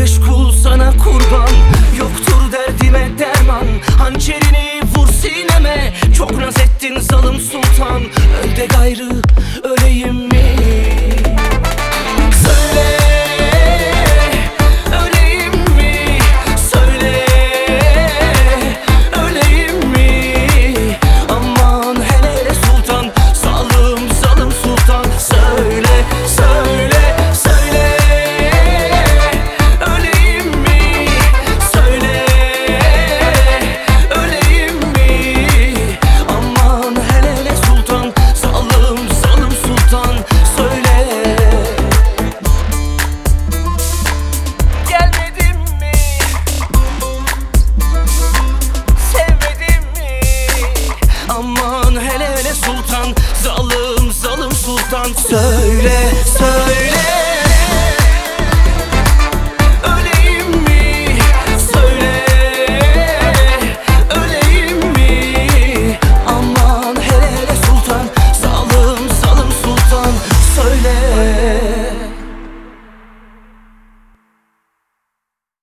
meşgul sana kurban. Yoktur derdime derman, hançerini vur sineme. Çok naz ettin zalim sultan, öl de gayrı öleyim mi? Söyle, öleyim mi? Söyle, öleyim mi? Aman hele hele sultan, zalim zalim sultan. Söyle, söyle, söyle, öleyim mi? Söyle, öleyim mi? Aman hele hele sultan, zalim zalim sultan. Söyle. Gelmedin mi? Sevmedin mi? Aman hele hele sultan, zalim zalim sultan. Söyle, söyle.